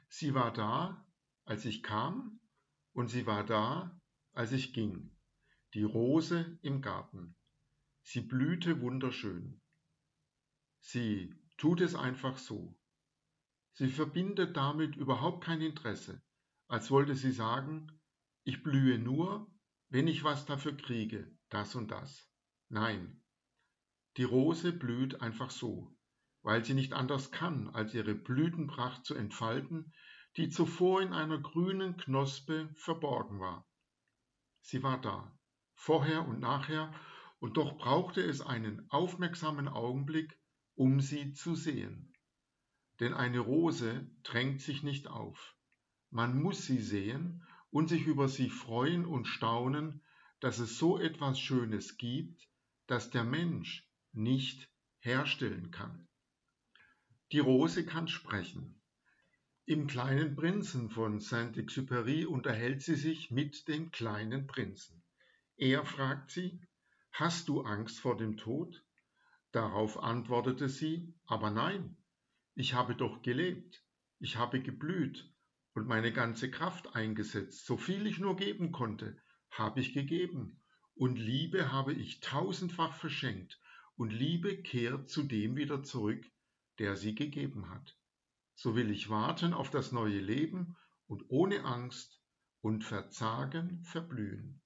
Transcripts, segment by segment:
Sie war da, als ich kam, und sie war da, als ich ging. Die Rose im Garten. Sie blühte wunderschön. Sie tut es einfach so. Sie verbindet damit überhaupt kein Interesse, als wollte sie sagen, ich blühe nur, wenn ich was dafür kriege, das und das. Nein, die Rose blüht einfach so, weil sie nicht anders kann, als ihre Blütenpracht zu entfalten, die zuvor in einer grünen Knospe verborgen war. Sie war da, vorher und nachher, und doch brauchte es einen aufmerksamen Augenblick, um sie zu sehen. Denn eine Rose drängt sich nicht auf. Man muss sie sehen und sich über sie freuen und staunen, dass es so etwas Schönes gibt, das der Mensch nicht herstellen kann. Die Rose kann sprechen. Im Kleinen Prinzen von Saint-Exupéry unterhält sie sich mit dem kleinen Prinzen. Er fragt sie, hast du Angst vor dem Tod? Darauf antwortete sie, aber nein, ich habe doch gelebt, ich habe geblüht und meine ganze Kraft eingesetzt, so viel ich nur geben konnte, habe ich gegeben. Und Liebe habe ich tausendfach verschenkt, und Liebe kehrt zu dem wieder zurück, der sie gegeben hat. So will ich warten auf das neue Leben und ohne Angst und Verzagen verblühen.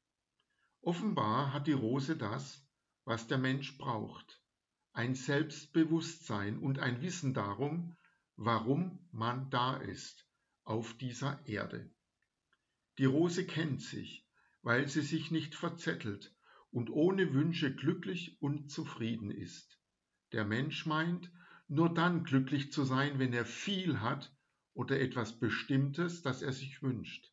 Offenbar hat die Rose das, was der Mensch braucht, ein Selbstbewusstsein und ein Wissen darum, warum man da ist auf dieser Erde. Die Rose kennt sich, weil sie sich nicht verzettelt und ohne Wünsche glücklich und zufrieden ist. Der Mensch meint, nur dann glücklich zu sein, wenn er viel hat oder etwas Bestimmtes, das er sich wünscht.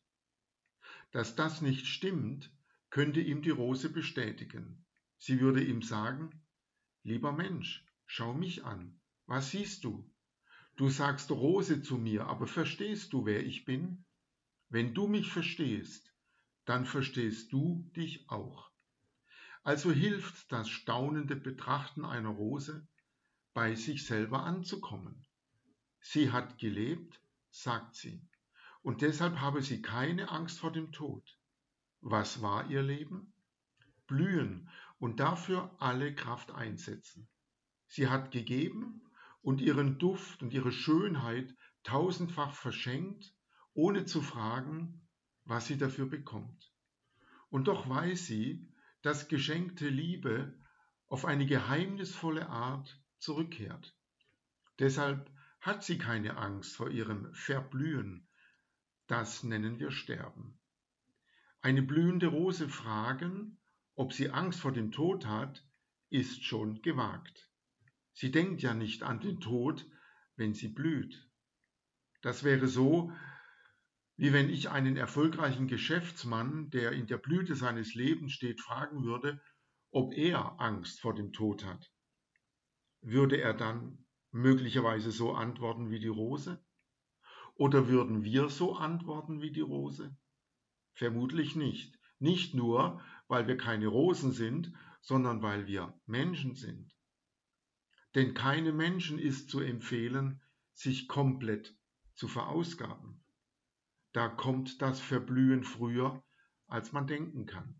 Dass das nicht stimmt, könnte ihm die Rose bestätigen. Sie würde ihm sagen, lieber Mensch, schau mich an. Was siehst du? Du sagst Rose zu mir, aber verstehst du, wer ich bin? Wenn du mich verstehst, dann verstehst du dich auch. Also hilft das staunende Betrachten einer Rose, bei sich selber anzukommen. Sie hat gelebt, sagt sie, und deshalb habe sie keine Angst vor dem Tod. Was war ihr Leben? Blühen und dafür alle Kraft einsetzen. Sie hat gegeben und ihren Duft und ihre Schönheit tausendfach verschenkt, ohne zu fragen, was sie dafür bekommt. Und doch weiß sie, dass geschenkte Liebe auf eine geheimnisvolle Art zurückkehrt. Deshalb hat sie keine Angst vor ihrem Verblühen. Das nennen wir Sterben. Eine blühende Rose fragen, ob sie Angst vor dem Tod hat, ist schon gewagt. Sie denkt ja nicht an den Tod, wenn sie blüht. Das wäre so, wie wenn ich einen erfolgreichen Geschäftsmann, der in der Blüte seines Lebens steht, fragen würde, ob er Angst vor dem Tod hat. Würde er dann möglicherweise so antworten wie die Rose? Oder würden wir so antworten wie die Rose? Vermutlich nicht. Nicht nur, weil wir keine Rosen sind, sondern weil wir Menschen sind. Denn keinem Menschen ist zu empfehlen, sich komplett zu verausgaben. Da kommt das Verblühen früher, als man denken kann.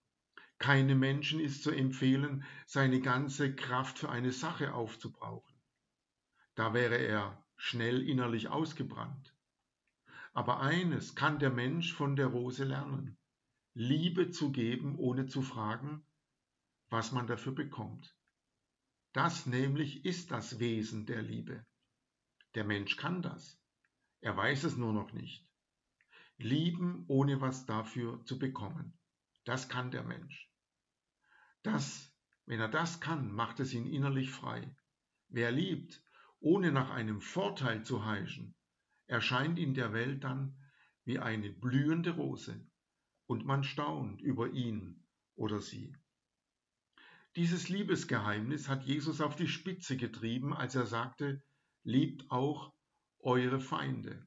Keinem Menschen ist zu empfehlen, seine ganze Kraft für eine Sache aufzubrauchen. Da wäre er schnell innerlich ausgebrannt. Aber eines kann der Mensch von der Rose lernen: Liebe zu geben, ohne zu fragen, was man dafür bekommt. Das nämlich ist das Wesen der Liebe. Der Mensch kann das. Er weiß es nur noch nicht. Lieben, ohne was dafür zu bekommen. Das kann der Mensch. Wenn er das kann, macht es ihn innerlich frei. Wer liebt, ohne nach einem Vorteil zu heischen, erscheint in der Welt dann wie eine blühende Rose und man staunt über ihn oder sie. Dieses Liebesgeheimnis hat Jesus auf die Spitze getrieben, als er sagte, liebt auch eure Feinde.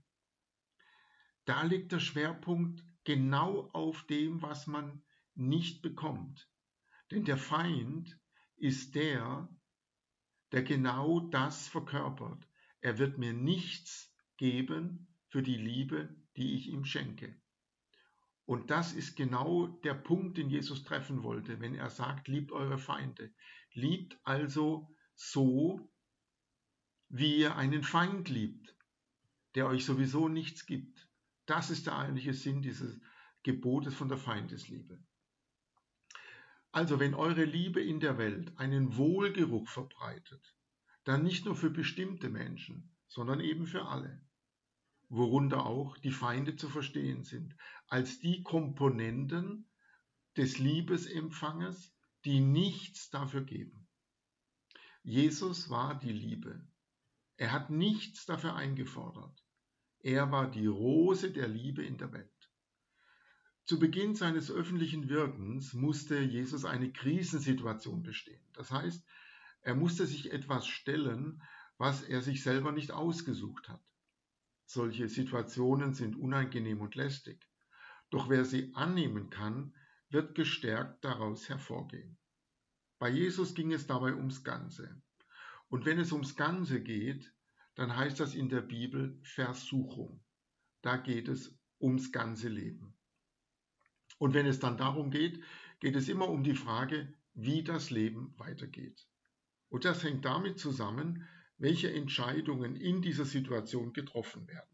Da liegt der Schwerpunkt genau auf dem, was man nicht bekommt. Denn der Feind ist der genau das verkörpert. Er wird mir nichts geben für die Liebe, die ich ihm schenke. Und das ist genau der Punkt, den Jesus treffen wollte, wenn er sagt, liebt eure Feinde. Liebt also so, wie ihr einen Feind liebt, der euch sowieso nichts gibt. Das ist der eigentliche Sinn dieses Gebotes von der Feindesliebe. Also wenn eure Liebe in der Welt einen Wohlgeruch verbreitet, dann nicht nur für bestimmte Menschen, sondern eben für alle, worunter auch die Feinde zu verstehen sind, als die Komponenten des Liebesempfanges, die nichts dafür geben. Jesus war die Liebe. Er hat nichts dafür eingefordert. Er war die Rose der Liebe in der Welt. Zu Beginn seines öffentlichen Wirkens musste Jesus eine Krisensituation bestehen. Das heißt, er musste sich etwas stellen, was er sich selber nicht ausgesucht hat. Solche Situationen sind unangenehm und lästig. Doch wer sie annehmen kann, wird gestärkt daraus hervorgehen. Bei Jesus ging es dabei ums Ganze. Und wenn es ums Ganze geht, dann heißt das in der Bibel Versuchung. Da geht es ums ganze Leben. Und wenn es dann darum geht, geht es immer um die Frage, wie das Leben weitergeht. Und das hängt damit zusammen, welche Entscheidungen in dieser Situation getroffen werden.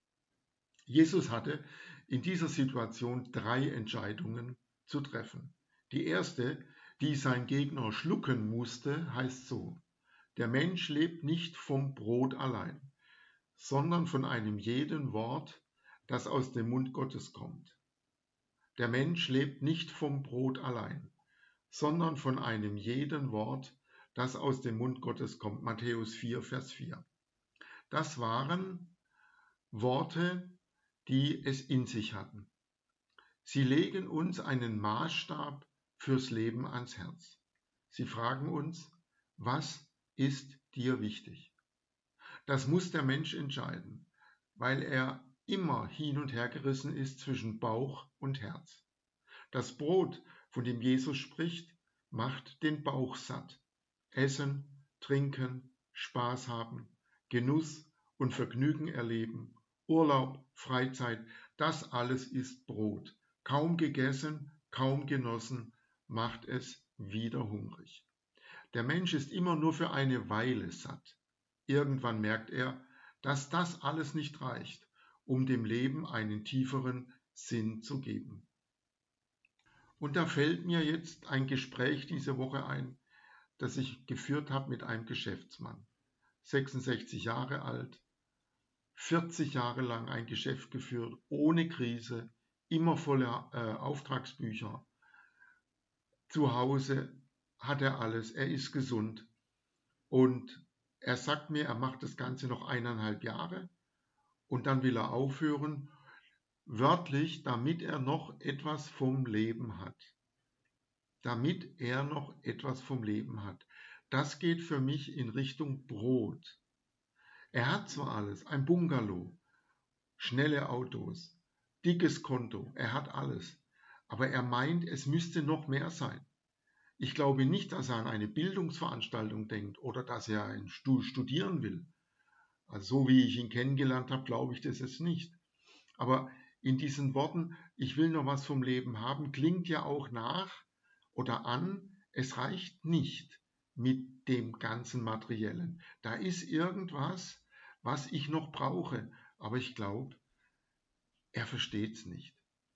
Jesus hatte in dieser Situation 3 Entscheidungen zu treffen. Die erste, die sein Gegner schlucken musste, heißt so: Der Mensch lebt nicht vom Brot allein, sondern von einem jeden Wort, das aus dem Mund Gottes kommt. Der Mensch lebt nicht vom Brot allein, sondern von einem jeden Wort, das aus dem Mund Gottes kommt. Matthäus 4, Vers 4. Das waren Worte, die es in sich hatten. Sie legen uns einen Maßstab fürs Leben ans Herz. Sie fragen uns, was ist dir wichtig? Das muss der Mensch entscheiden, weil er immer hin und her gerissen ist zwischen Bauch und Herz. Das Brot, von dem Jesus spricht, macht den Bauch satt. Essen, trinken, Spaß haben, Genuss und Vergnügen erleben, Urlaub, Freizeit, das alles ist Brot. Kaum gegessen, kaum genossen, macht es wieder hungrig. Der Mensch ist immer nur für eine Weile satt. Irgendwann merkt er, dass das alles nicht reicht, um dem Leben einen tieferen Sinn zu geben. Und da fällt mir jetzt ein Gespräch diese Woche ein, das ich geführt habe mit einem Geschäftsmann. 66 Jahre alt, 40 Jahre lang ein Geschäft geführt, ohne Krise, immer voller Auftragsbücher. Zu Hause hat er alles, er ist gesund. Und er sagt mir, er macht das Ganze noch 1,5 Jahre und dann will er aufhören, wörtlich, damit er noch etwas vom Leben hat. Damit er noch etwas vom Leben hat. Das geht für mich in Richtung Brot. Er hat zwar alles, ein Bungalow, schnelle Autos, dickes Konto, er hat alles, aber er meint, es müsste noch mehr sein. Ich glaube nicht, dass er an eine Bildungsveranstaltung denkt oder dass er studieren will. Also so wie ich ihn kennengelernt habe, glaube ich das jetzt nicht. Aber in diesen Worten, ich will noch was vom Leben haben, klingt ja auch nach oder an, es reicht nicht mit dem ganzen Materiellen. Da ist irgendwas, was ich noch brauche, aber ich glaube, er versteht es nicht.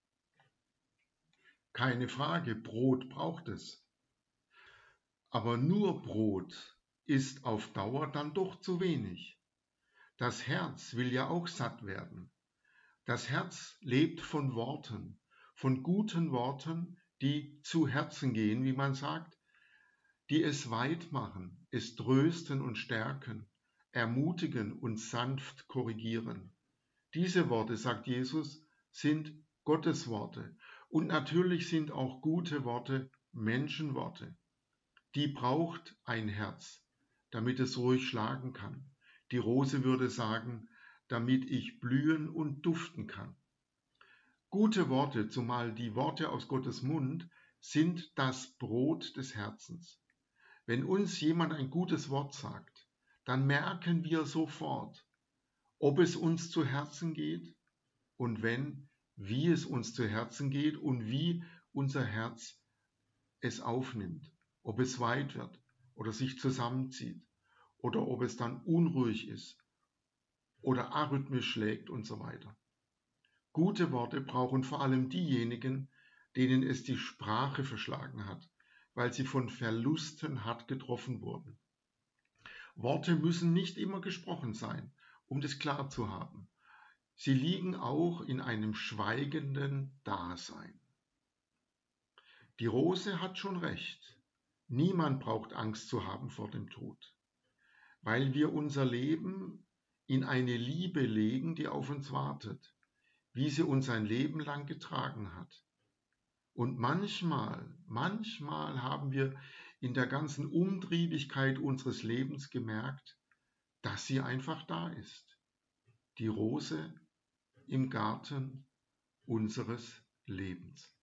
Keine Frage, Brot braucht es. Aber nur Brot ist auf Dauer dann doch zu wenig. Das Herz will ja auch satt werden. Das Herz lebt von Worten, von guten Worten, die zu Herzen gehen, wie man sagt, die es weit machen, es trösten und stärken, ermutigen und sanft korrigieren. Diese Worte, sagt Jesus, sind Gottes Worte. Und natürlich sind auch gute Worte Menschenworte. Die braucht ein Herz, damit es ruhig schlagen kann. Die Rose würde sagen, damit ich blühen und duften kann. Gute Worte, zumal die Worte aus Gottes Mund, sind das Brot des Herzens. Wenn uns jemand ein gutes Wort sagt, dann merken wir sofort, ob es uns zu Herzen geht und wenn, wie es uns zu Herzen geht und wie unser Herz es aufnimmt, ob es weit wird oder sich zusammenzieht oder ob es dann unruhig ist oder arrhythmisch schlägt und so weiter. Gute Worte brauchen vor allem diejenigen, denen es die Sprache verschlagen hat, weil sie von Verlusten hart getroffen wurden. Worte müssen nicht immer gesprochen sein, um das klar zu haben. Sie liegen auch in einem schweigenden Dasein. Die Rose hat schon recht. Niemand braucht Angst zu haben vor dem Tod, weil wir unser Leben in eine Liebe legen, die auf uns wartet, wie sie uns ein Leben lang getragen hat. Und manchmal haben wir in der ganzen Umtriebigkeit unseres Lebens gemerkt, dass sie einfach da ist. Die Rose im Garten unseres Lebens.